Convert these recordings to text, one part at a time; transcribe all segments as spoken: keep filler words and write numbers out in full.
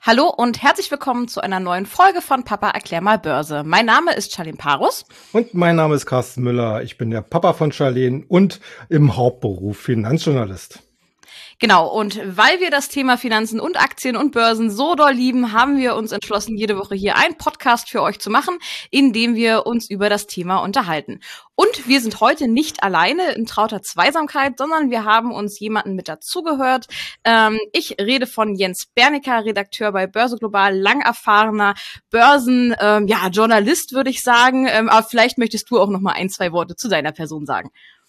Hallo und herzlich willkommen zu einer neuen Folge von Papa erklär mal Börse. Mein Name ist Charlene Parus. Und mein Name ist Carsten Müller. Ich bin der Papa von Charlene und im Hauptberuf Finanzjournalist. Genau, und weil wir das Thema Finanzen und Aktien und Börsen so doll lieben, haben wir uns entschlossen, jede Woche hier einen Podcast für euch zu machen, in dem wir uns über das Thema unterhalten. Und wir sind heute nicht alleine in trauter Zweisamkeit, sondern wir haben uns jemanden mit dazugehört. Ähm, ich rede von Jens Bernecker, Redakteur bei Börse Global, lang erfahrener Börsen, ähm, ja, Journalist, würde ich sagen. Ähm, aber vielleicht möchtest du auch noch mal ein, zwei Worte zu deiner Person sagen.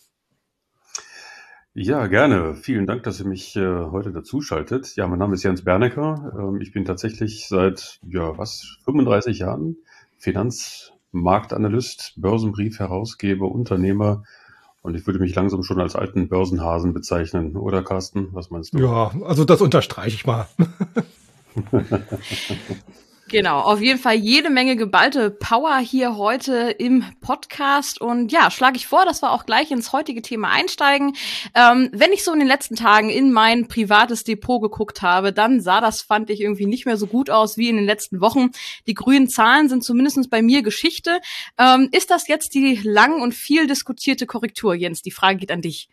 Ja, gerne. Vielen Dank, dass ihr mich äh, heute dazuschaltet. Ja, mein Name ist Jens Bernecker. Ähm, ich bin tatsächlich seit, ja, was, fünfunddreißig Jahren Finanzmarktanalyst, Börsenbriefherausgeber, Unternehmer. Und ich würde mich langsam schon als alten Börsenhasen bezeichnen. Oder, Carsten? Was meinst du? Ja, also das unterstreiche ich mal. Genau, auf jeden Fall jede Menge geballte Power hier heute im Podcast. Und ja, schlage ich vor, dass wir auch gleich ins heutige Thema einsteigen. Ähm, wenn ich so in den letzten Tagen in mein privates Depot geguckt habe, dann sah das, fand ich, irgendwie nicht mehr so gut aus wie in den letzten Wochen. Die grünen Zahlen sind zumindest bei mir Geschichte. Ähm, ist das jetzt die lang und viel diskutierte Korrektur, Jens? Die Frage geht an dich.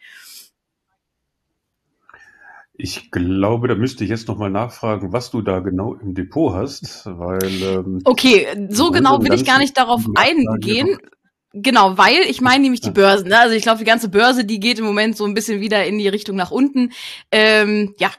Ich glaube, da müsste ich jetzt nochmal nachfragen, was du da genau im Depot hast, weil... Ähm, okay, so genau will ich gar nicht darauf eingehen. Genau, weil ich meine nämlich die Börsen. Ne? Also ich glaube, die ganze Börse, die geht im Moment so ein bisschen wieder in die Richtung nach unten. Ähm, ja.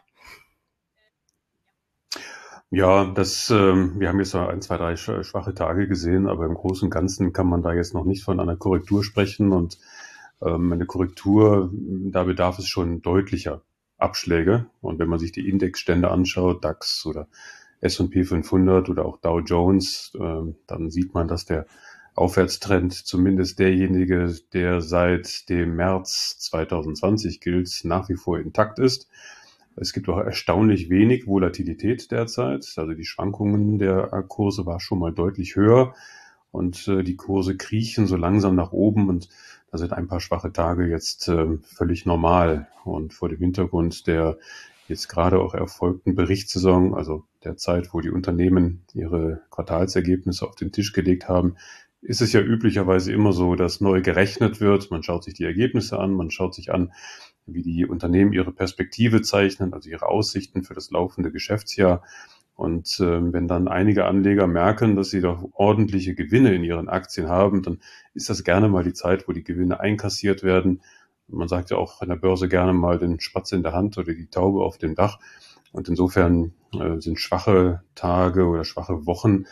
Ja, das, ähm, wir haben jetzt ein, zwei, drei schwache Tage gesehen, aber im Großen und Ganzen kann man da jetzt noch nicht von einer Korrektur sprechen. Und ähm, eine Korrektur, da bedarf es schon deutlicher Abschläge. Und wenn man sich die Indexstände anschaut, DAX oder S und P fünfhundert oder auch Dow Jones, äh, dann sieht man, dass der Aufwärtstrend, zumindest derjenige, der seit dem März zwanzig zwanzig gilt, nach wie vor intakt ist. Es gibt auch erstaunlich wenig Volatilität derzeit. Also die Schwankungen der Kurse war schon mal deutlich höher und äh, die Kurse kriechen so langsam nach oben und da sind ein paar schwache Tage jetzt äh, völlig normal. Und vor dem Hintergrund der jetzt gerade auch erfolgten Berichtssaison, also der Zeit, wo die Unternehmen ihre Quartalsergebnisse auf den Tisch gelegt haben, ist es ja üblicherweise immer so, dass neu gerechnet wird. Man schaut sich die Ergebnisse an, man schaut sich an, wie die Unternehmen ihre Perspektive zeichnen, also ihre Aussichten für das laufende Geschäftsjahr. Und äh, wenn dann einige Anleger merken, dass sie doch ordentliche Gewinne in ihren Aktien haben, dann ist das gerne mal die Zeit, wo die Gewinne einkassiert werden. Man sagt ja auch an der Börse gerne mal den Spatz in der Hand oder die Taube auf dem Dach. Und insofern äh, sind schwache Tage oder schwache Wochen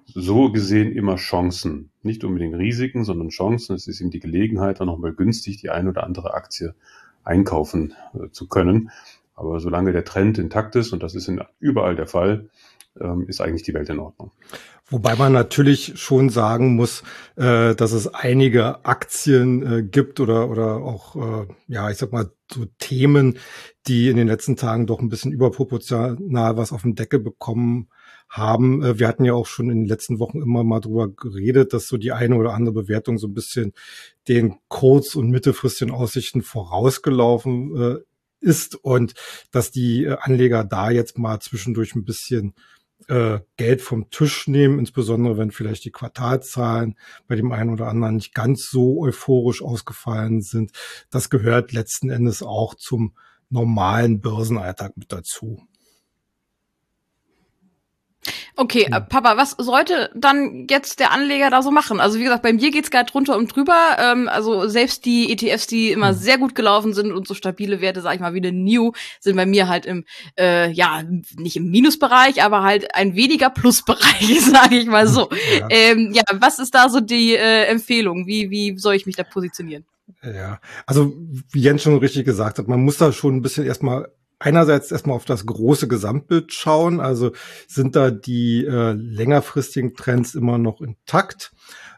so gesehen immer Chancen. Nicht unbedingt Risiken, sondern Chancen. Es ist eben die Gelegenheit, dann nochmal günstig die ein oder andere Aktie einkaufen äh, zu können. Aber solange der Trend intakt ist, und das ist in, überall der Fall, ähm, ist eigentlich die Welt in Ordnung. Wobei man natürlich schon sagen muss, äh, dass es einige Aktien äh, gibt oder oder auch, äh, ja, ich sag mal, so Themen, die in den letzten Tagen doch ein bisschen überproportional was auf den Deckel bekommen haben. Äh, wir hatten ja auch schon in den letzten Wochen immer mal drüber geredet, dass so die eine oder andere Bewertung so ein bisschen den kurz- und mittelfristigen Aussichten vorausgelaufen äh, ist und dass die äh, Anleger da jetzt mal zwischendurch ein bisschen äh, Geld vom Tisch nehmen, insbesondere wenn vielleicht die Quartalzahlen bei dem einen oder anderen nicht ganz so euphorisch ausgefallen sind. Das gehört letzten Endes auch zum normalen Börsenalltag mit dazu. Okay, äh, Papa, was sollte dann jetzt der Anleger da so machen? Also wie gesagt, bei mir geht's gerade drunter und drüber. Ähm, also selbst die E T Fs, die immer mhm. sehr gut gelaufen sind und so stabile Werte, sag ich mal, wie eine N I U, sind bei mir halt im, äh, ja, nicht im Minusbereich, aber halt ein weniger Plusbereich, sage ich mal so. Ja. Ähm, ja, was ist da so die äh, Empfehlung? Wie, wie soll ich mich da positionieren? Ja, also wie Jens schon richtig gesagt hat, man muss da schon ein bisschen erstmal einerseits erstmal auf das große Gesamtbild schauen, also sind da die äh, längerfristigen Trends immer noch intakt.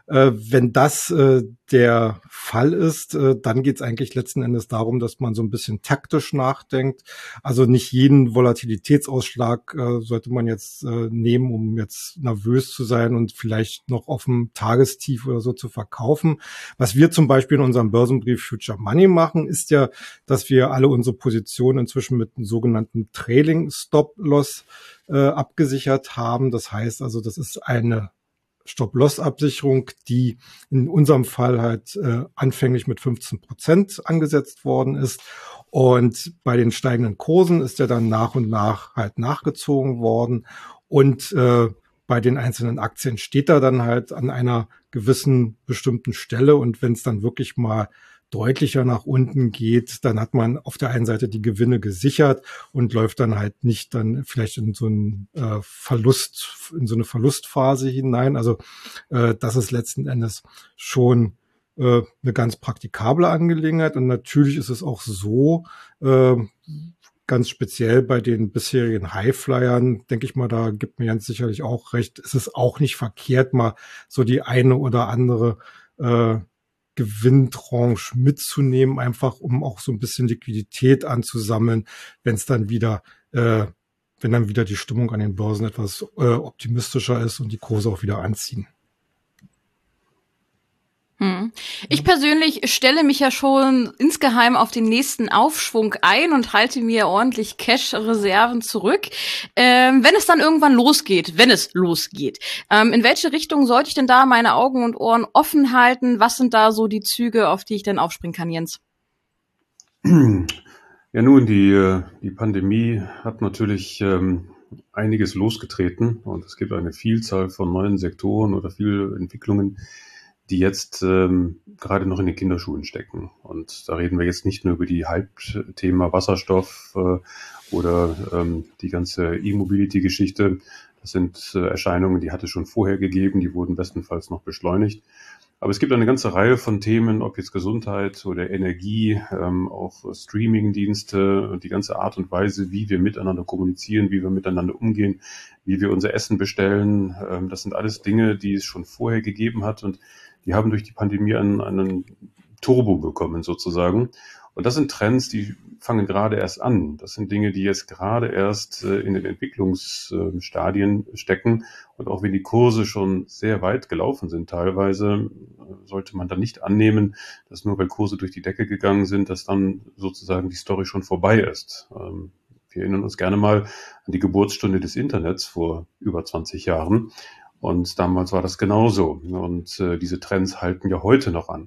Äh, wenn das äh, der Fall ist, äh, dann geht es eigentlich letzten Endes darum, dass man so ein bisschen taktisch nachdenkt. Also nicht jeden Volatilitätsausschlag äh, sollte man jetzt äh, nehmen, um jetzt nervös zu sein und vielleicht noch auf dem Tagestief oder so zu verkaufen. Was wir zum Beispiel in unserem Börsenbrief Future Money machen, ist ja, dass wir alle unsere Positionen inzwischen mit einem sogenannten Trailing Stop Loss äh, abgesichert haben. Das heißt also, das ist eine Stop-Loss-Absicherung, die in unserem Fall halt äh, anfänglich mit fünfzehn Prozent angesetzt worden ist. Und bei den steigenden Kursen ist er dann nach und nach halt nachgezogen worden. Und äh, bei den einzelnen Aktien steht er dann halt an einer gewissen bestimmten Stelle. Und wenn es dann wirklich mal deutlicher nach unten geht, dann hat man auf der einen Seite die Gewinne gesichert und läuft dann halt nicht dann vielleicht in so einen äh, Verlust, in so eine Verlustphase hinein. Also äh, das ist letzten Endes schon äh, eine ganz praktikable Angelegenheit. Und natürlich ist es auch so, äh, ganz speziell bei den bisherigen Highflyern, denke ich mal, da gibt mir ganz sicherlich auch recht, ist es auch nicht verkehrt, mal so die eine oder andere äh, Gewinntranche mitzunehmen, einfach um auch so ein bisschen Liquidität anzusammeln, wenn es dann wieder, äh, wenn dann wieder die Stimmung an den Börsen etwas äh, optimistischer ist und die Kurse auch wieder anziehen. Hm. Ich persönlich stelle mich ja schon insgeheim auf den nächsten Aufschwung ein und halte mir ordentlich Cash-Reserven zurück. Ähm, wenn es dann irgendwann losgeht, wenn es losgeht, ähm, in welche Richtung sollte ich denn da meine Augen und Ohren offen halten? Was sind da so die Züge, auf die ich denn aufspringen kann, Jens? Ja, nun, die, die Pandemie hat natürlich ähm, einiges losgetreten und es gibt eine Vielzahl von neuen Sektoren oder viele Entwicklungen, die jetzt ähm, gerade noch in den Kinderschuhen stecken. Und da reden wir jetzt nicht nur über die Hype-Thema Wasserstoff äh, oder ähm, die ganze E-Mobility-Geschichte. Das sind äh, Erscheinungen, die hat es schon vorher gegeben, die wurden bestenfalls noch beschleunigt. Aber es gibt eine ganze Reihe von Themen, ob jetzt Gesundheit oder Energie, ähm, auch Streaming-Dienste und die ganze Art und Weise, wie wir miteinander kommunizieren, wie wir miteinander umgehen, wie wir unser Essen bestellen. Ähm, das sind alles Dinge, die es schon vorher gegeben hat und die haben durch die Pandemie einen, einen Turbo bekommen sozusagen. Und das sind Trends, die fangen gerade erst an. Das sind Dinge, die jetzt gerade erst äh, in den Entwicklungsstadien äh, stecken. Und auch wenn die Kurse schon sehr weit gelaufen sind teilweise, äh, sollte man dann nicht annehmen, dass nur weil Kurse durch die Decke gegangen sind, dass dann sozusagen die Story schon vorbei ist. Ähm, wir erinnern uns gerne mal an die Geburtsstunde des Internets vor über zwanzig Jahren. Und damals war das genauso. Und äh, diese Trends halten ja heute noch an.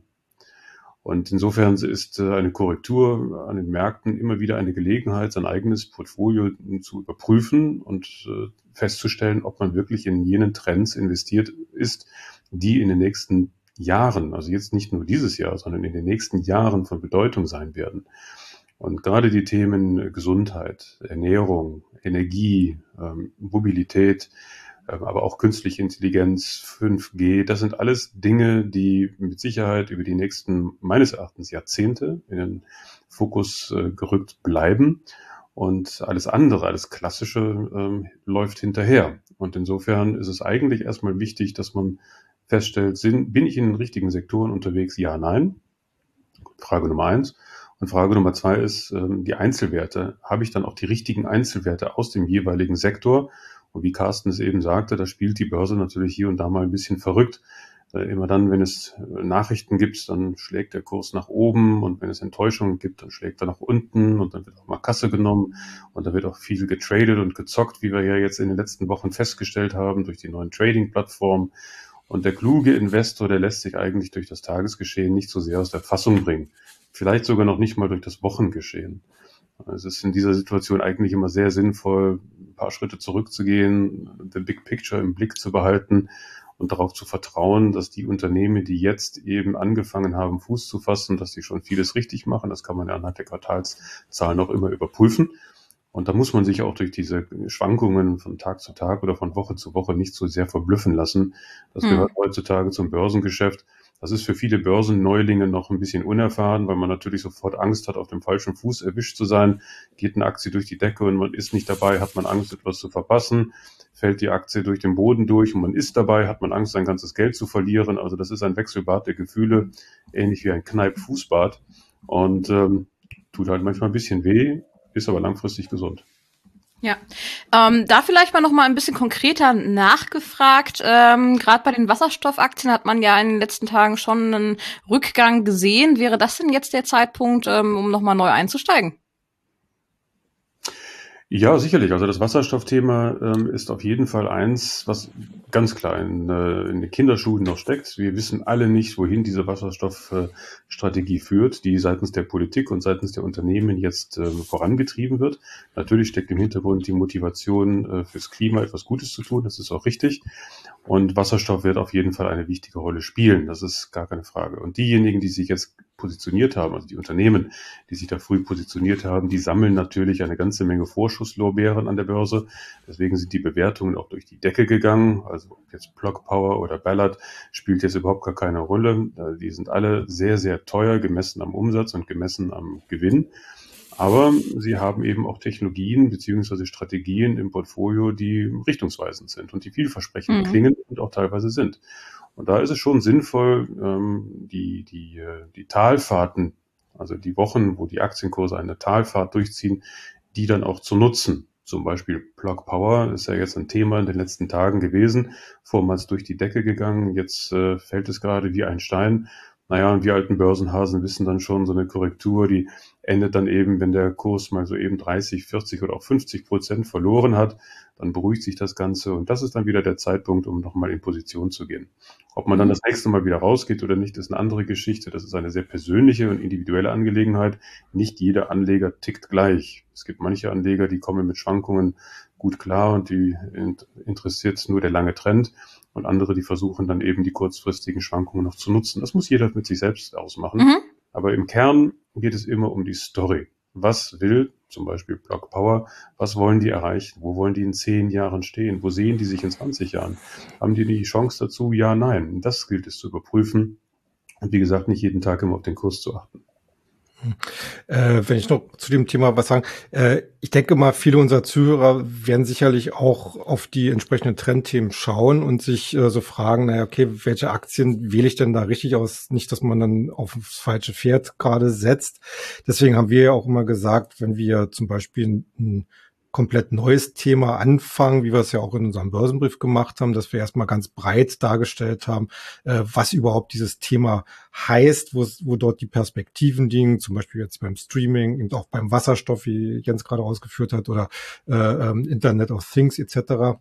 Und insofern ist äh, eine Korrektur an den Märkten immer wieder eine Gelegenheit, sein eigenes Portfolio zu überprüfen und äh, festzustellen, ob man wirklich in jenen Trends investiert ist, die in den nächsten Jahren, also jetzt nicht nur dieses Jahr, sondern in den nächsten Jahren von Bedeutung sein werden. Und gerade die Themen Gesundheit, Ernährung, Energie, ähm, Mobilität, aber auch künstliche Intelligenz, fünf G, das sind alles Dinge, die mit Sicherheit über die nächsten, meines Erachtens, Jahrzehnte in den Fokus äh, gerückt bleiben. Und alles andere, alles Klassische ähm, läuft hinterher. Und insofern ist es eigentlich erstmal wichtig, dass man feststellt, sind, bin ich in den richtigen Sektoren unterwegs? Ja, nein. Frage Nummer eins. Und Frage Nummer zwei ist ähm, die Einzelwerte. Habe ich dann auch die richtigen Einzelwerte aus dem jeweiligen Sektor? Und wie Carsten es eben sagte, da spielt die Börse natürlich hier und da mal ein bisschen verrückt. Äh, immer dann, wenn es Nachrichten gibt, dann schlägt der Kurs nach oben und wenn es Enttäuschungen gibt, dann schlägt er nach unten und dann wird auch mal Kasse genommen und da wird auch viel getradet und gezockt, wie wir ja jetzt in den letzten Wochen festgestellt haben durch die neuen Trading-Plattformen. Und der kluge Investor, der lässt sich eigentlich durch das Tagesgeschehen nicht so sehr aus der Fassung bringen. Vielleicht sogar noch nicht mal durch das Wochengeschehen. Es ist in dieser Situation eigentlich immer sehr sinnvoll, ein paar Schritte zurückzugehen, the big picture im Blick zu behalten und darauf zu vertrauen, dass die Unternehmen, die jetzt eben angefangen haben, Fuß zu fassen, dass sie schon vieles richtig machen. Das kann man ja anhand der Quartalszahlen auch immer überprüfen. Und da muss man sich auch durch diese Schwankungen von Tag zu Tag oder von Woche zu Woche nicht so sehr verblüffen lassen. Das hm. gehört heutzutage zum Börsengeschäft. Das ist für viele Börsenneulinge noch ein bisschen unerfahren, weil man natürlich sofort Angst hat, auf dem falschen Fuß erwischt zu sein. Geht eine Aktie durch die Decke und man ist nicht dabei, hat man Angst, etwas zu verpassen. Fällt die Aktie durch den Boden durch und man ist dabei, hat man Angst, sein ganzes Geld zu verlieren. Also das ist ein Wechselbad der Gefühle, ähnlich wie ein Kneipp-Fußbad. Und ähm, tut halt manchmal ein bisschen weh, ist aber langfristig gesund. Ja, ähm, da vielleicht mal noch mal ein bisschen konkreter nachgefragt. Ähm, Gerade bei den Wasserstoffaktien hat man ja in den letzten Tagen schon einen Rückgang gesehen. Wäre das denn jetzt der Zeitpunkt, ähm, um noch mal neu einzusteigen? Ja, sicherlich. Also das Wasserstoffthema ähm, ist auf jeden Fall eins, was ganz klar in, äh, in den Kinderschuhen noch steckt. Wir wissen alle nicht, wohin diese Wasserstoffstrategie äh, führt, die seitens der Politik und seitens der Unternehmen jetzt äh, vorangetrieben wird. Natürlich steckt im Hintergrund die Motivation, äh, fürs Klima etwas Gutes zu tun. Das ist auch richtig. Und Wasserstoff wird auf jeden Fall eine wichtige Rolle spielen. Das ist gar keine Frage. Und diejenigen, die sich jetzt positioniert haben, also die Unternehmen, die sich da früh positioniert haben, die sammeln natürlich eine ganze Menge Vorschusslorbeeren an der Börse. Deswegen sind die Bewertungen auch durch die Decke gegangen. Also jetzt Plug Power oder Ballard spielt jetzt überhaupt gar keine Rolle. Die sind alle sehr, sehr teuer, gemessen am Umsatz und gemessen am Gewinn. Aber sie haben eben auch Technologien beziehungsweise Strategien im Portfolio, die richtungsweisend sind und die vielversprechend mhm. klingen und auch teilweise sind. Und da ist es schon sinnvoll, die, die, die Talfahrten, also die Wochen, wo die Aktienkurse eine Talfahrt durchziehen, die dann auch zu nutzen. Zum Beispiel Plug Power ist ja jetzt ein Thema in den letzten Tagen gewesen, vormals durch die Decke gegangen, jetzt äh, fällt es gerade wie ein Stein. Naja, und wir alten Börsenhasen wissen dann schon, so eine Korrektur, die endet dann eben, wenn der Kurs mal so eben dreißig, vierzig oder auch fünfzig Prozent verloren hat, dann beruhigt sich das Ganze und das ist dann wieder der Zeitpunkt, um nochmal in Position zu gehen. Ob man dann das nächste Mal wieder rausgeht oder nicht, ist eine andere Geschichte. Das ist eine sehr persönliche und individuelle Angelegenheit. Nicht jeder Anleger tickt gleich. Es gibt manche Anleger, die kommen mit Schwankungen gut klar und die interessiert nur der lange Trend. Und andere, die versuchen dann eben die kurzfristigen Schwankungen noch zu nutzen. Das muss jeder mit sich selbst ausmachen. Mhm. Aber im Kern geht es immer um die Story. Was will zum Beispiel Plug Power, was wollen die erreichen? Wo wollen die in zehn Jahren stehen? Wo sehen die sich in zwanzig Jahren? Haben die die Chance dazu? Ja, nein. Das gilt es zu überprüfen. Und wie gesagt, nicht jeden Tag immer auf den Kurs zu achten. Äh, wenn ich noch zu dem Thema was sagen, äh, ich denke mal, viele unserer Zuhörer werden sicherlich auch auf die entsprechenden Trendthemen schauen und sich äh, so fragen, naja, okay, welche Aktien wähle ich denn da richtig aus? Nicht, dass man dann auf das falsche Pferd gerade setzt. Deswegen haben wir ja auch immer gesagt, wenn wir zum Beispiel ein, ein komplett neues Thema anfangen, wie wir es ja auch in unserem Börsenbrief gemacht haben, dass wir erstmal ganz breit dargestellt haben, äh, was überhaupt dieses Thema heißt, wo, wo dort die Perspektiven liegen, zum Beispiel jetzt beim Streaming, eben auch beim Wasserstoff, wie Jens gerade ausgeführt hat, oder äh, ähm, Internet of Things et cetera.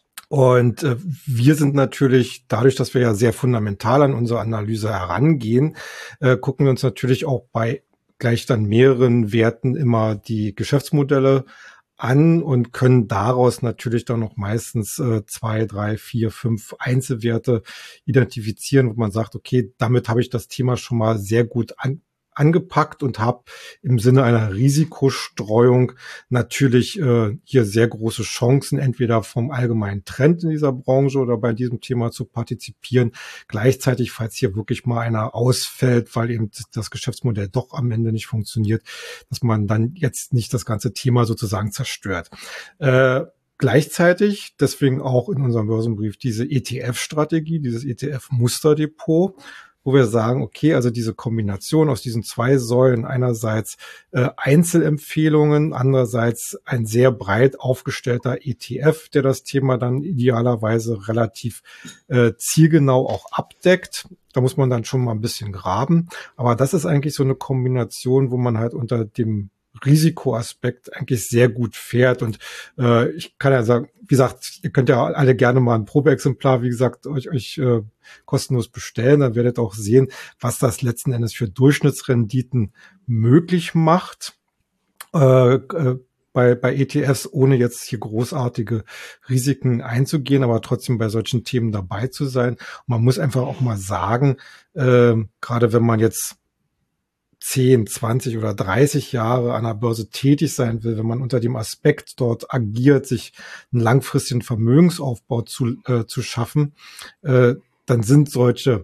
Und äh, wir sind natürlich, dadurch, dass wir ja sehr fundamental an unsere Analyse herangehen, äh, gucken wir uns natürlich auch bei gleich dann mehreren Werten immer die Geschäftsmodelle an und können daraus natürlich dann noch meistens äh, zwei, drei, vier, fünf Einzelwerte identifizieren, wo man sagt, okay, damit habe ich das Thema schon mal sehr gut an, angepackt und habe im Sinne einer Risikostreuung natürlich äh, hier sehr große Chancen, entweder vom allgemeinen Trend in dieser Branche oder bei diesem Thema zu partizipieren. Gleichzeitig, falls hier wirklich mal einer ausfällt, weil eben das Geschäftsmodell doch am Ende nicht funktioniert, dass man dann jetzt nicht das ganze Thema sozusagen zerstört. Äh, Gleichzeitig, deswegen auch in unserem Börsenbrief, diese E T F-Strategie, dieses E T F-Musterdepot, wo wir sagen, okay, also diese Kombination aus diesen zwei Säulen, einerseits äh, Einzelempfehlungen, andererseits ein sehr breit aufgestellter E T F, der das Thema dann idealerweise relativ äh, zielgenau auch abdeckt. Da muss man dann schon mal ein bisschen graben. Aber das ist eigentlich so eine Kombination, wo man halt unter dem Risikoaspekt eigentlich sehr gut fährt. Und äh, ich kann ja sagen, wie gesagt, ihr könnt ja alle gerne mal ein Probeexemplar, wie gesagt, euch, euch äh, kostenlos bestellen. Dann werdet ihr auch sehen, was das letzten Endes für Durchschnittsrenditen möglich macht. Äh, äh, bei, bei E T Fs, ohne jetzt hier großartige Risiken einzugehen, aber trotzdem bei solchen Themen dabei zu sein. Und man muss einfach auch mal sagen, äh, gerade wenn man jetzt zehn, zwanzig oder dreißig Jahre an der Börse tätig sein will, wenn man unter dem Aspekt dort agiert, sich einen langfristigen Vermögensaufbau zu, äh, zu schaffen, äh, dann sind solche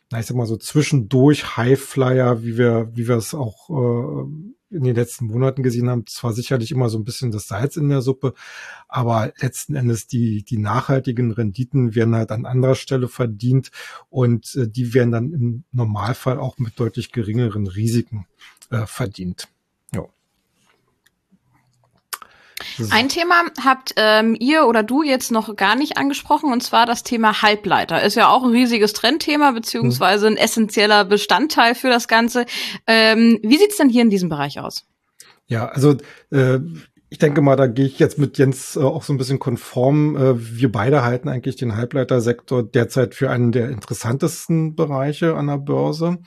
na, ich sag mal so zwischendurch Highflyer, wie wir, wie wir es auch äh, in den letzten Monaten gesehen haben, zwar sicherlich immer so ein bisschen das Salz in der Suppe, aber letzten Endes die, die nachhaltigen Renditen werden halt an anderer Stelle verdient und äh, die werden dann im Normalfall auch mit deutlich geringeren Risiken äh, verdient. Ja. Ein Thema habt ähm, ihr oder du jetzt noch gar nicht angesprochen, und zwar das Thema Halbleiter. Ist ja auch ein riesiges Trendthema, beziehungsweise ein essentieller Bestandteil für das Ganze. Ähm, wie sieht's denn hier in diesem Bereich aus? Ja, also äh, ich denke mal, da gehe ich jetzt mit Jens äh, auch so ein bisschen konform. Äh, wir beide halten eigentlich den Halbleitersektor derzeit für einen der interessantesten Bereiche an der Börse.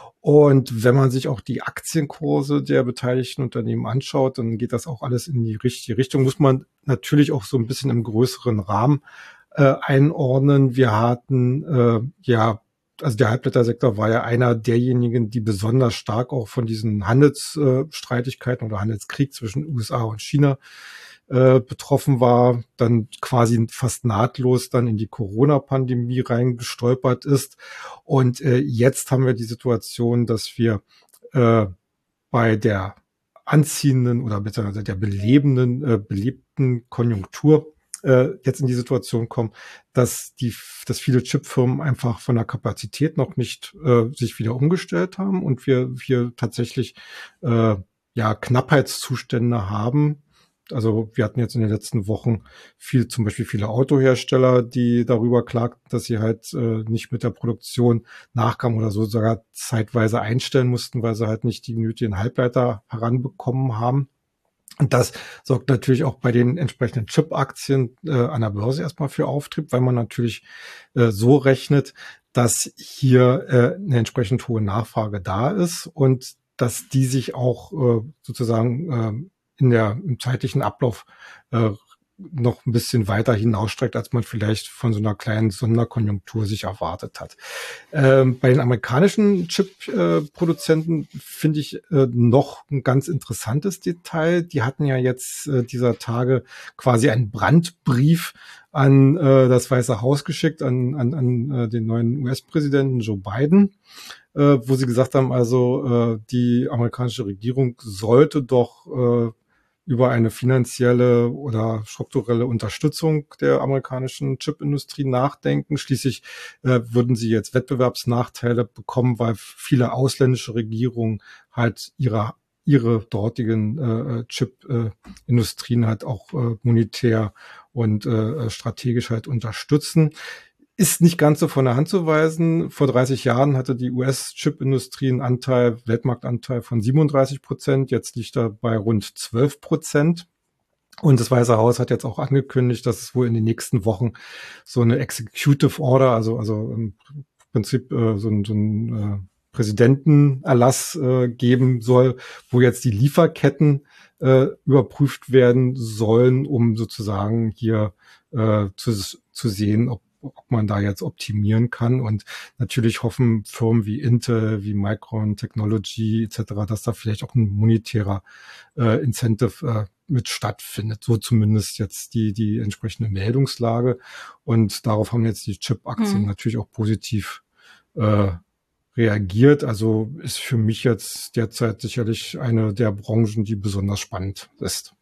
Und wenn man sich auch die Aktienkurse der beteiligten Unternehmen anschaut, dann geht das auch alles in die richtige Richtung. Muss man natürlich auch so ein bisschen im größeren Rahmen äh, einordnen. Wir hatten äh, ja, also der Halbleitersektor war ja einer derjenigen, die besonders stark auch von diesen Handelsstreitigkeiten äh, oder Handelskrieg zwischen U S A und China äh, betroffen war, dann quasi fast nahtlos dann in die Corona-Pandemie reingestolpert ist. Und äh, jetzt haben wir die Situation, dass wir äh, bei der anziehenden oder beziehungsweise der belebenden, äh, belebten Konjunktur äh, jetzt in die Situation kommen, dass die, dass viele Chipfirmen einfach von der Kapazität noch nicht äh, sich wieder umgestellt haben und wir hier tatsächlich äh, ja Knappheitszustände haben. Also wir hatten jetzt in den letzten Wochen viel, zum Beispiel viele Autohersteller, die darüber klagten, dass sie halt äh, nicht mit der Produktion nachkamen oder so sogar zeitweise einstellen mussten, weil sie halt nicht die nötigen Halbleiter heranbekommen haben. Und das sorgt natürlich auch bei den entsprechenden Chip-Aktien äh, an der Börse erstmal für Auftrieb, weil man natürlich äh, so rechnet, dass hier äh, eine entsprechend hohe Nachfrage da ist und dass die sich auch äh, sozusagen äh, in der, im zeitlichen Ablauf äh, noch ein bisschen weiter hinausstreckt, als man vielleicht von so einer kleinen Sonderkonjunktur sich erwartet hat. Ähm, bei den amerikanischen Chip-Produzenten äh, finde ich äh, noch ein ganz interessantes Detail. Die hatten ja jetzt äh, dieser Tage quasi einen Brandbrief an äh, das Weiße Haus geschickt, an, an, an äh, den neuen U S-Präsidenten Joe Biden, äh, wo sie gesagt haben, also äh, die amerikanische Regierung sollte doch äh, über eine finanzielle oder strukturelle Unterstützung der amerikanischen Chipindustrie nachdenken. Schließlich äh, würden sie jetzt Wettbewerbsnachteile bekommen, weil viele ausländische Regierungen halt ihre ihre dortigen äh, Chip-Industrien äh, halt auch äh, monetär und äh, strategisch halt unterstützen. Ist nicht ganz so von der Hand zu weisen. Vor dreißig Jahren hatte die U S-Chip-Industrie einen Anteil, Weltmarktanteil von siebenunddreißig Prozent. Jetzt liegt er bei rund zwölf Prozent. Und das Weiße Haus hat jetzt auch angekündigt, dass es wohl in den nächsten Wochen so eine Executive Order, also, also im Prinzip äh, so ein, so ein äh, Präsidentenerlass äh, geben soll, wo jetzt die Lieferketten äh, überprüft werden sollen, um sozusagen hier äh, zu, zu sehen, ob ob man da jetzt optimieren kann. Und natürlich hoffen Firmen wie Intel, wie Micron Technology et cetera, dass da vielleicht auch ein monetärer äh, Incentive äh, mit stattfindet. So zumindest jetzt die die entsprechende Meldungslage. Und darauf haben jetzt die Chip-Aktien mhm. natürlich auch positiv äh, reagiert. Also ist für mich jetzt derzeit sicherlich eine der Branchen, die besonders spannend ist.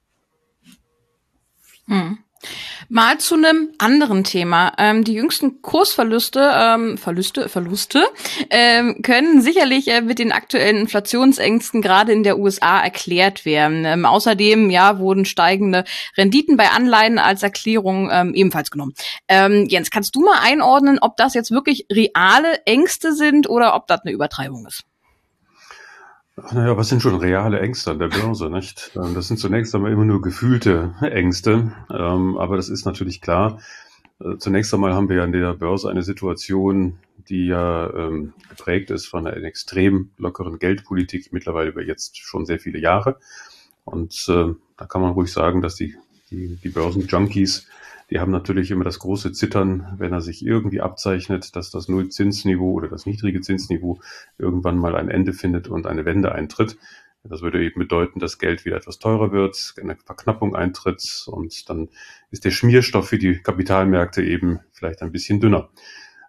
Mhm. Mal zu einem anderen Thema. Ähm, die jüngsten Kursverluste, ähm, Verluste, Verluste ähm, können sicherlich äh, mit den aktuellen Inflationsängsten gerade in der U S A erklärt werden. Ähm, außerdem ja wurden steigende Renditen bei Anleihen als Erklärung ähm, ebenfalls genommen. Ähm, Jens, kannst du mal einordnen, ob das jetzt wirklich reale Ängste sind oder ob das eine Übertreibung ist? Naja, was sind schon reale Ängste an der Börse, nicht? Das sind zunächst einmal immer nur gefühlte Ängste, aber das ist natürlich klar. Zunächst einmal haben wir ja an der Börse eine Situation, die ja geprägt ist von einer extrem lockeren Geldpolitik, mittlerweile über jetzt schon sehr viele Jahre. Und da kann man ruhig sagen, dass die, die, die Börsenjunkies, die haben natürlich immer das große Zittern, wenn er sich irgendwie abzeichnet, dass das Nullzinsniveau oder das niedrige Zinsniveau irgendwann mal ein Ende findet und eine Wende eintritt. Das würde eben bedeuten, dass Geld wieder etwas teurer wird, eine Verknappung eintritt und dann ist der Schmierstoff für die Kapitalmärkte eben vielleicht ein bisschen dünner.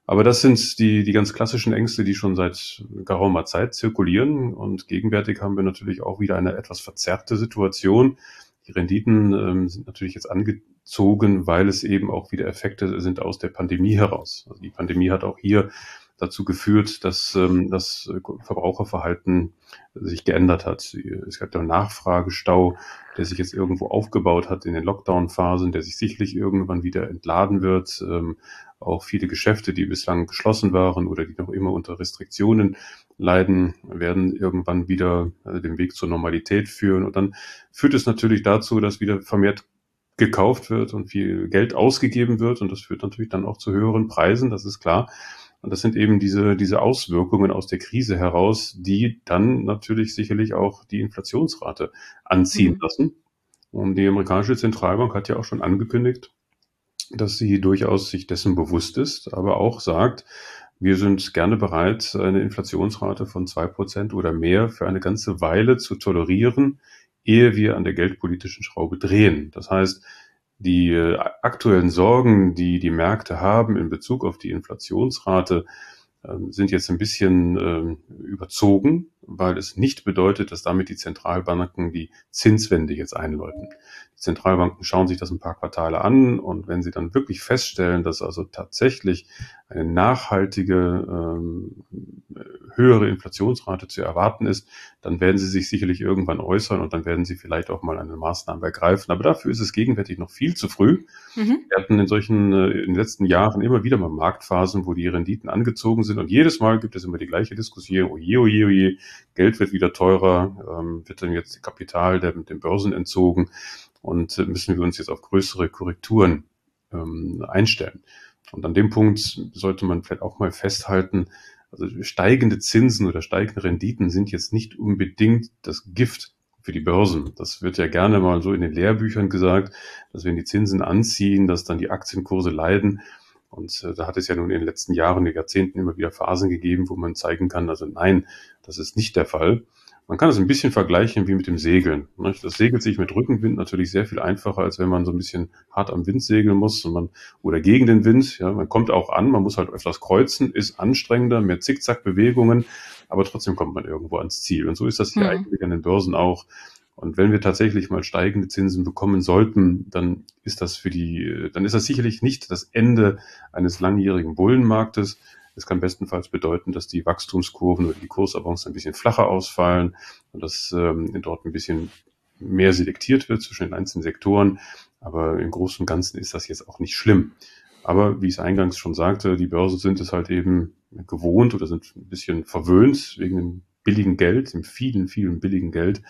Aber das sind die, die ganz klassischen Ängste, die schon seit geraumer Zeit zirkulieren. Und gegenwärtig haben wir natürlich auch wieder eine etwas verzerrte Situation. Die Renditen ähm, sind natürlich jetzt angezogen, weil es eben auch wieder Effekte sind aus der Pandemie heraus. Also die Pandemie hat auch hier dazu geführt, dass ähm, das Verbraucherverhalten sich geändert hat. Es gab einen Nachfragestau, der sich jetzt irgendwo aufgebaut hat in den Lockdown-Phasen, der sich sicherlich irgendwann wieder entladen wird. Ähm, auch viele Geschäfte, die bislang geschlossen waren oder die noch immer unter Restriktionen leiden, werden irgendwann wieder äh, den Weg zur Normalität führen. Und dann führt es natürlich dazu, dass wieder vermehrt gekauft wird und viel Geld ausgegeben wird. Und das führt natürlich dann auch zu höheren Preisen, das ist klar. Und das sind eben diese, diese Auswirkungen aus der Krise heraus, die dann natürlich sicherlich auch die Inflationsrate anziehen mhm. lassen. Und die amerikanische Zentralbank hat ja auch schon angekündigt, dass sie durchaus sich dessen bewusst ist, aber auch sagt, wir sind gerne bereit, eine Inflationsrate von zwei Prozent oder mehr für eine ganze Weile zu tolerieren, ehe wir an der geldpolitischen Schraube drehen. Das heißt, die äh, aktuellen Sorgen, die die Märkte haben in Bezug auf die Inflationsrate, äh, sind jetzt ein bisschen äh, überzogen, weil es nicht bedeutet, dass damit die Zentralbanken die Zinswende jetzt einläuten. Die Zentralbanken schauen sich das ein paar Quartale an und wenn sie dann wirklich feststellen, dass also tatsächlich eine nachhaltige, ähm, höhere Inflationsrate zu erwarten ist, dann werden sie sich sicherlich irgendwann äußern und dann werden sie vielleicht auch mal eine Maßnahme ergreifen. Aber dafür ist es gegenwärtig noch viel zu früh. Mhm. Wir hatten in solchen, äh, in den letzten Jahren immer wieder mal Marktphasen, wo die Renditen angezogen sind und jedes Mal gibt es immer die gleiche Diskussion, oje, oje, oje, Geld wird wieder teurer, ähm, wird dann jetzt Kapital der mit den Börsen entzogen und äh, müssen wir uns jetzt auf größere Korrekturen ähm, einstellen. Und an dem Punkt sollte man vielleicht auch mal festhalten, also steigende Zinsen oder steigende Renditen sind jetzt nicht unbedingt das Gift für die Börsen. Das wird ja gerne mal so in den Lehrbüchern gesagt, dass wenn die Zinsen anziehen, dass dann die Aktienkurse leiden. Und äh, da hat es ja nun in den letzten Jahren, in den Jahrzehnten immer wieder Phasen gegeben, wo man zeigen kann, also nein, das ist nicht der Fall. Man kann es ein bisschen vergleichen wie mit dem Segeln. Das segelt sich mit Rückenwind natürlich sehr viel einfacher, als wenn man so ein bisschen hart am Wind segeln muss und man, oder gegen den Wind. Ja, man kommt auch an, man muss halt öfters kreuzen, ist anstrengender, mehr Zickzackbewegungen, aber trotzdem kommt man irgendwo ans Ziel. Und so ist das hier mhm. eigentlich an den Börsen auch. Und wenn wir tatsächlich mal steigende Zinsen bekommen sollten, dann ist das für die, dann ist das sicherlich nicht das Ende eines langjährigen Bullenmarktes. Es kann bestenfalls bedeuten, dass die Wachstumskurven oder die Kursavancen ein bisschen flacher ausfallen und dass ähm, dort ein bisschen mehr selektiert wird zwischen den einzelnen Sektoren. Aber im Großen und Ganzen ist das jetzt auch nicht schlimm. Aber wie ich es eingangs schon sagte, die Börsen sind es halt eben gewohnt oder sind ein bisschen verwöhnt wegen dem billigen Geld, dem vielen, vielen billigen Geld.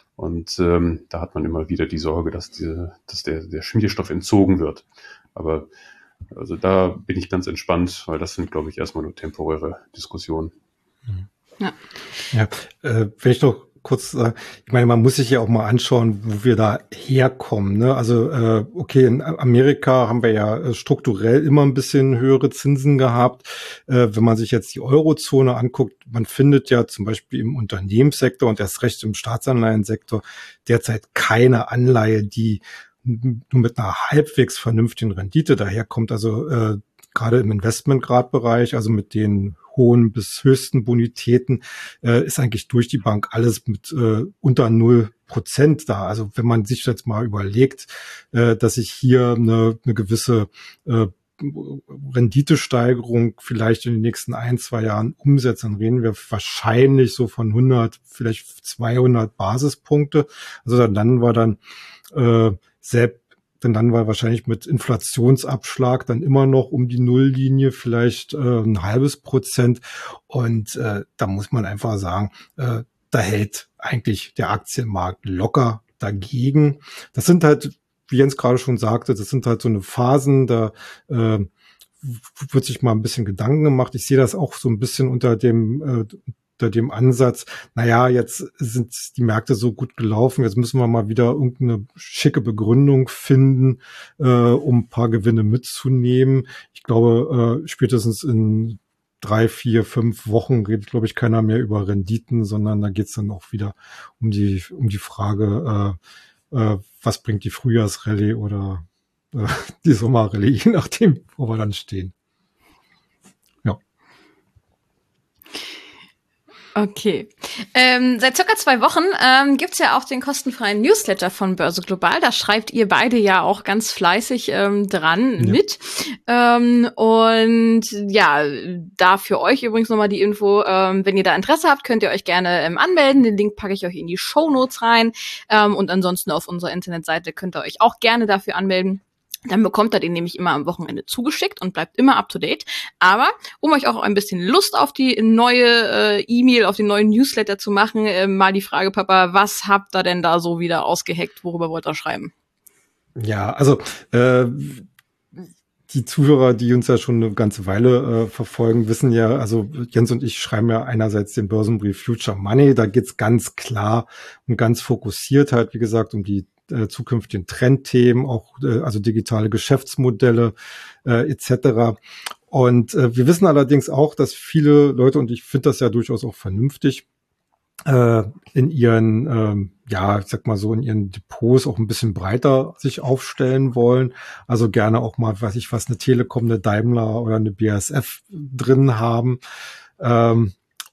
Und ähm, da hat man immer wieder die Sorge, dass, die, dass der, der Schmierstoff entzogen wird. Aber also da bin ich ganz entspannt, weil das sind, glaube ich, erstmal nur temporäre Diskussionen. Ja, ja äh, vielleicht noch kurz sagen, ich meine, man muss sich ja auch mal anschauen, wo wir da herkommen. Ne? Also äh, okay, in Amerika haben wir ja strukturell immer ein bisschen höhere Zinsen gehabt. Äh, wenn man sich jetzt die Eurozone anguckt, man findet ja zum Beispiel im Unternehmenssektor und erst recht im Staatsanleihensektor derzeit keine Anleihe, die nur mit einer halbwegs vernünftigen Rendite daherkommt, also äh, gerade im Investmentgradbereich, also mit den hohen bis höchsten Bonitäten, äh, ist eigentlich durch die Bank alles mit äh, unter null Prozent da. Also wenn man sich jetzt mal überlegt, äh, dass sich hier eine, eine gewisse äh, Renditesteigerung vielleicht in den nächsten ein, zwei Jahren umsetzt, dann reden wir wahrscheinlich so von hundert, vielleicht zweihundert Basispunkte. Also dann landen wir dann äh, selbst, denn dann war wahrscheinlich mit Inflationsabschlag dann immer noch um die Nulllinie vielleicht äh, ein halbes Prozent. Und äh, da muss man einfach sagen, äh, da hält eigentlich der Aktienmarkt locker dagegen. Das sind halt, wie Jens gerade schon sagte, das sind halt so eine Phasen, da äh, wird sich mal ein bisschen Gedanken gemacht. Ich sehe das auch so ein bisschen unter dem äh, unter dem Ansatz, naja, jetzt sind die Märkte so gut gelaufen, jetzt müssen wir mal wieder irgendeine schicke Begründung finden, äh, um ein paar Gewinne mitzunehmen. Ich glaube, äh, spätestens in drei, vier, fünf Wochen redet, glaube ich, keiner mehr über Renditen, sondern da geht es dann auch wieder um die um die Frage, äh, äh, was bringt die Frühjahrsrallye oder äh, die Sommerrallye, je nachdem, wo wir dann stehen. Okay. Ähm, seit circa zwei Wochen ähm, gibt's ja auch den kostenfreien Newsletter von Börse Global. Da schreibt ihr beide ja auch ganz fleißig ähm, dran Ja. mit. Ähm, und ja, da für euch übrigens nochmal die Info, ähm, wenn ihr da Interesse habt, könnt ihr euch gerne ähm, anmelden. Den Link packe ich euch in die Shownotes rein. Ähm, und ansonsten auf unserer Internetseite könnt ihr euch auch gerne dafür anmelden. Dann bekommt ihr den nämlich immer am Wochenende zugeschickt und bleibt immer up to date. Aber um euch auch ein bisschen Lust auf die neue äh, E-Mail, auf den neuen Newsletter zu machen, äh, mal die Frage, Papa, was habt ihr denn da so wieder ausgeheckt? Worüber wollt ihr schreiben? Ja, also äh, die Zuhörer, die uns ja schon eine ganze Weile äh, verfolgen, wissen ja, also Jens und ich schreiben ja einerseits den Börsenbrief Future Money. Da geht's ganz klar und ganz fokussiert halt, wie gesagt, um die äh, zukünftigen Trendthemen, auch äh, also digitale Geschäftsmodelle äh, et cetera. Und äh, wir wissen allerdings auch, dass viele Leute, und ich finde das ja durchaus auch vernünftig, äh, in ihren, ähm, ja, ich sag mal so, in ihren Depots auch ein bisschen breiter sich aufstellen wollen. Also gerne auch mal, weiß ich was, eine Telekom, eine Daimler oder eine B A S F drin haben. Ähm,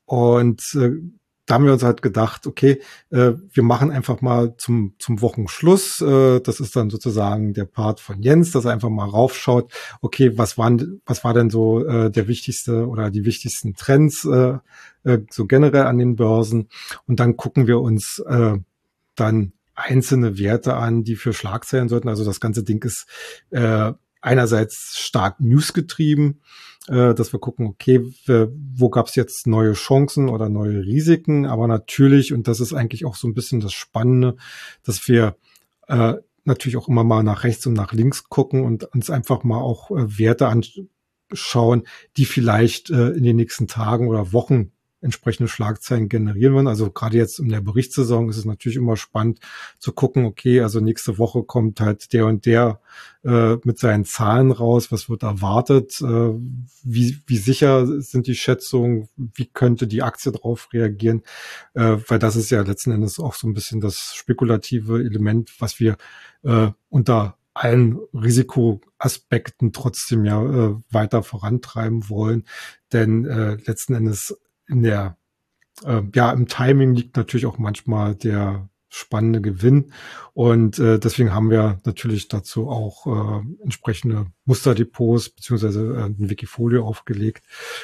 und äh, da haben wir uns halt gedacht, okay, äh, wir machen einfach mal zum zum Wochenschluss. Äh, das ist dann sozusagen der Part von Jens, dass er einfach mal raufschaut. Okay, was waren, was war denn so äh, der wichtigste oder die wichtigsten Trends äh, äh, so generell an den Börsen? Und dann gucken wir uns äh, dann einzelne Werte an, die für Schlagzeilen sollten. Also das ganze Ding ist äh, einerseits stark newsgetrieben, äh, dass wir gucken, okay, wo gab es jetzt neue Chancen oder neue Risiken, aber natürlich, und das ist eigentlich auch so ein bisschen das Spannende, dass wir äh, natürlich auch immer mal nach rechts und nach links gucken und uns einfach mal auch äh, Werte anschauen, die vielleicht äh, in den nächsten Tagen oder Wochen entsprechende Schlagzeilen generieren werden. Also gerade jetzt in der Berichtssaison ist es natürlich immer spannend zu gucken, okay, also nächste Woche kommt halt der und der äh, mit seinen Zahlen raus, was wird erwartet, äh, wie, wie sicher sind die Schätzungen, wie könnte die Aktie darauf reagieren, äh, weil das ist ja letzten Endes auch so ein bisschen das spekulative Element, was wir äh, unter allen Risikoaspekten trotzdem ja äh, weiter vorantreiben wollen, denn äh, letzten Endes in der, äh, ja, im Timing liegt natürlich auch manchmal der spannende Gewinn. Und äh, deswegen haben wir natürlich dazu auch äh, entsprechende Musterdepots beziehungsweise äh, ein Wikifolio aufgelegt.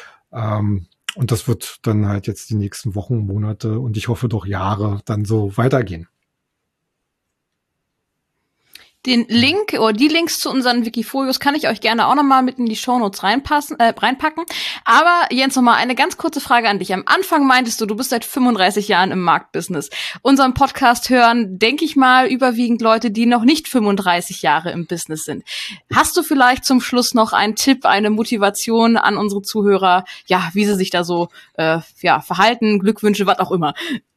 Ähm, und das wird dann halt jetzt die nächsten Wochen, Monate und ich hoffe doch Jahre dann so weitergehen. Den Link oder die Links zu unseren Wikifolios kann ich euch gerne auch nochmal mit in die Shownotes reinpassen, äh, reinpacken. Aber Jens, nochmal eine ganz kurze Frage an dich. Am Anfang meintest du, du bist seit fünfunddreißig Jahren im Marktbusiness. Unseren Podcast hören, denke ich mal, überwiegend Leute, die noch nicht fünfunddreißig Jahre im Business sind. Hast du vielleicht zum Schluss noch einen Tipp, eine Motivation an unsere Zuhörer, ja, wie sie sich da so äh, ja, verhalten, Glückwünsche, was auch immer?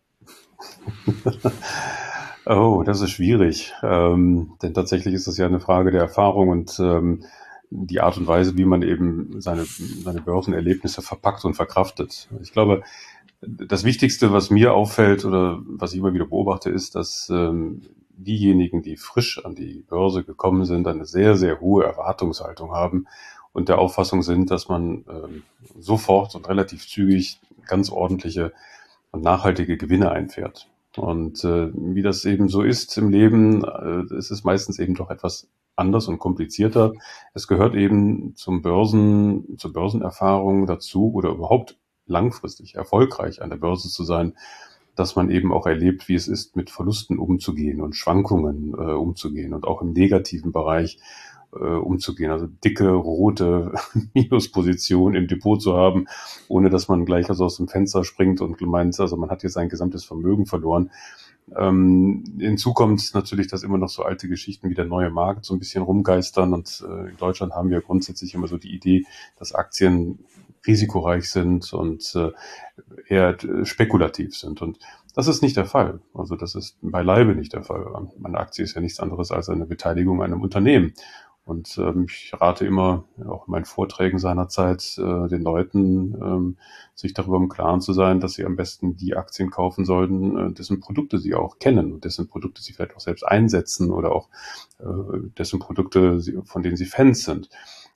Oh, das ist schwierig, ähm, denn tatsächlich ist das ja eine Frage der Erfahrung und ähm, die Art und Weise, wie man eben seine, seine Börsenerlebnisse verpackt und verkraftet. Ich glaube, das Wichtigste, was mir auffällt oder was ich immer wieder beobachte, ist, dass ähm, diejenigen, die frisch an die Börse gekommen sind, eine sehr, sehr hohe Erwartungshaltung haben und der Auffassung sind, dass man ähm, sofort und relativ zügig ganz ordentliche und nachhaltige Gewinne einfährt. Und äh, wie das eben so ist im Leben, äh, ist es meistens eben doch etwas anders und komplizierter. Es gehört eben zum Börsen, zur Börsenerfahrung dazu oder überhaupt langfristig erfolgreich an der Börse zu sein, dass man eben auch erlebt, wie es ist, mit Verlusten umzugehen und Schwankungen äh, umzugehen und auch im negativen Bereich äh, umzugehen. Also dicke, rote Minusposition im Depot zu haben, ohne dass man gleich also aus dem Fenster springt und meint, also man hat jetzt sein gesamtes Vermögen verloren. Ähm, hinzu kommt natürlich, dass immer noch so alte Geschichten wie der neue Markt so ein bisschen rumgeistern und äh, in Deutschland haben wir grundsätzlich immer so die Idee, dass Aktien risikoreich sind und äh, eher spekulativ sind. Und das ist nicht der Fall. Also das ist beileibe nicht der Fall. Eine Aktie ist ja nichts anderes als eine Beteiligung an einem Unternehmen. Und ähm, ich rate immer, auch in meinen Vorträgen seinerzeit, äh, den Leuten, ähm, sich darüber im Klaren zu sein, dass sie am besten die Aktien kaufen sollten, äh, dessen Produkte sie auch kennen und dessen Produkte sie vielleicht auch selbst einsetzen oder auch äh, dessen Produkte, von denen sie Fans sind.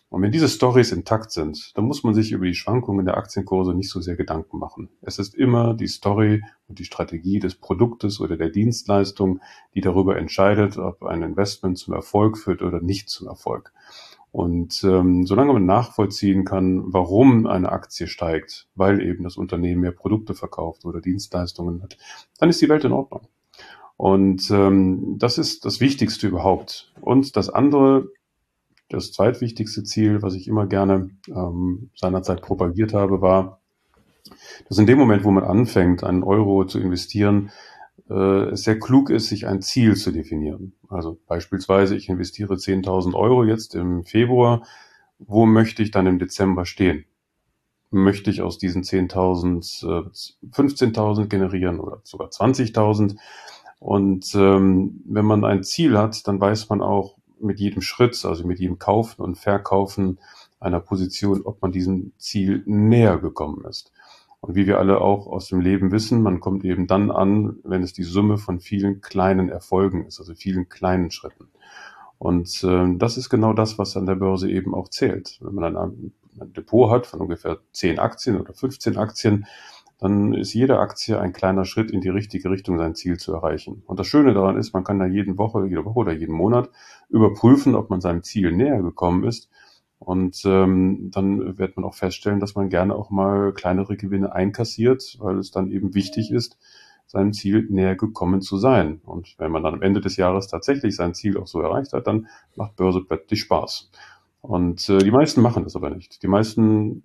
Und wenn diese Storys intakt sind, dann muss man sich über die Schwankungen der Aktienkurse nicht so sehr Gedanken machen. Es ist immer die Story und die Strategie des Produktes oder der Dienstleistung, die darüber entscheidet, ob ein Investment zum Erfolg führt oder nicht zum Erfolg. Und ähm, solange man nachvollziehen kann, warum eine Aktie steigt, weil eben das Unternehmen mehr Produkte verkauft oder Dienstleistungen hat, dann ist die Welt in Ordnung. Und ähm, das ist das Wichtigste überhaupt. Und das andere, das zweitwichtigste Ziel, was ich immer gerne ähm, seinerzeit propagiert habe, war, dass in dem Moment, wo man anfängt, einen Euro zu investieren, äh, es sehr klug ist, sich ein Ziel zu definieren. Also beispielsweise, ich investiere zehntausend Euro jetzt im Februar. Wo möchte ich dann im Dezember stehen? Möchte ich aus diesen zehntausend äh, fünfzehntausend generieren oder sogar zwanzigtausend? Und ähm, wenn man ein Ziel hat, dann weiß man auch mit jedem Schritt, also mit jedem Kaufen und Verkaufen einer Position, ob man diesem Ziel näher gekommen ist. Und wie wir alle auch aus dem Leben wissen, man kommt eben dann an, wenn es die Summe von vielen kleinen Erfolgen ist, also vielen kleinen Schritten. Und äh, das ist genau das, was an der Börse eben auch zählt. Wenn man ein, ein Depot hat von ungefähr zehn Aktien oder fünfzehn Aktien, dann ist jede Aktie ein kleiner Schritt in die richtige Richtung, sein Ziel zu erreichen. Und das Schöne daran ist, man kann da jede Woche, jede Woche oder jeden Monat überprüfen, ob man seinem Ziel näher gekommen ist. Und ähm, dann wird man auch feststellen, dass man gerne auch mal kleinere Gewinne einkassiert, weil es dann eben wichtig ist, seinem Ziel näher gekommen zu sein. Und wenn man dann am Ende des Jahres tatsächlich sein Ziel auch so erreicht hat, dann macht Börse plötzlich Spaß. Und äh, die meisten machen das aber nicht. Die meisten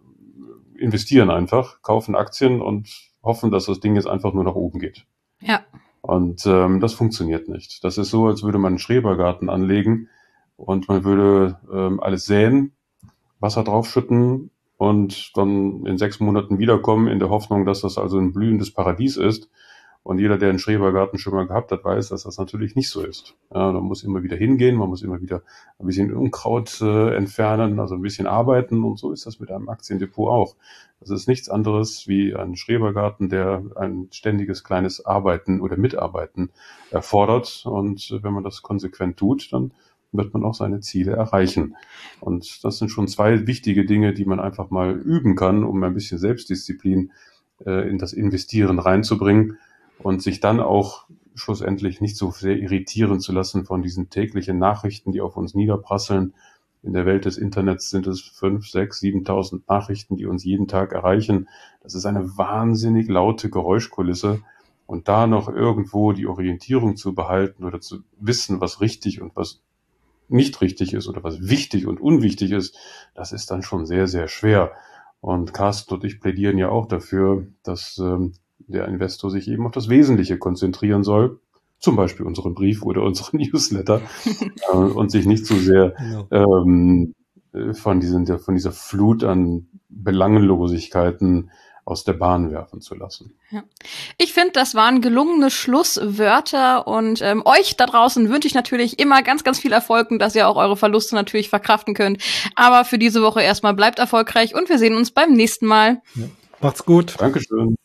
investieren einfach, kaufen Aktien und hoffen, dass das Ding jetzt einfach nur nach oben geht. Ja. Und ähm, das funktioniert nicht. Das ist so, als würde man einen Schrebergarten anlegen und man würde ähm, alles säen, Wasser draufschütten und dann in sechs Monaten wiederkommen in der Hoffnung, dass das also ein blühendes Paradies ist. Und jeder, der einen Schrebergarten schon mal gehabt hat, weiß, dass das natürlich nicht so ist. Ja, man muss immer wieder hingehen, man muss immer wieder ein bisschen Unkraut äh, entfernen, also ein bisschen arbeiten. Und so ist das mit einem Aktiendepot auch. Das ist nichts anderes wie ein Schrebergarten, der ein ständiges kleines Arbeiten oder Mitarbeiten erfordert. Und wenn man das konsequent tut, dann wird man auch seine Ziele erreichen. Und das sind schon zwei wichtige Dinge, die man einfach mal üben kann, um ein bisschen Selbstdisziplin äh, in das Investieren reinzubringen. Und sich dann auch schlussendlich nicht so sehr irritieren zu lassen von diesen täglichen Nachrichten, die auf uns niederprasseln. In der Welt des Internets sind es fünf, sechs, siebentausend Nachrichten, die uns jeden Tag erreichen. Das ist eine wahnsinnig laute Geräuschkulisse. Und da noch irgendwo die Orientierung zu behalten oder zu wissen, was richtig und was nicht richtig ist oder was wichtig und unwichtig ist, das ist dann schon sehr, sehr schwer. Und Carsten und ich plädieren ja auch dafür, dass ähm, der Investor sich eben auf das Wesentliche konzentrieren soll, zum Beispiel unseren Brief oder unseren Newsletter, äh, und sich nicht so sehr genau. ähm, von, diesen, von dieser Flut an Belanglosigkeiten aus der Bahn werfen zu lassen. Ja. Ich finde, das waren gelungene Schlusswörter und ähm, euch da draußen wünsche ich natürlich immer ganz, ganz viel Erfolg und dass ihr auch eure Verluste natürlich verkraften könnt. Aber für diese Woche erstmal bleibt erfolgreich und wir sehen uns beim nächsten Mal. Ja. Macht's gut. Dankeschön.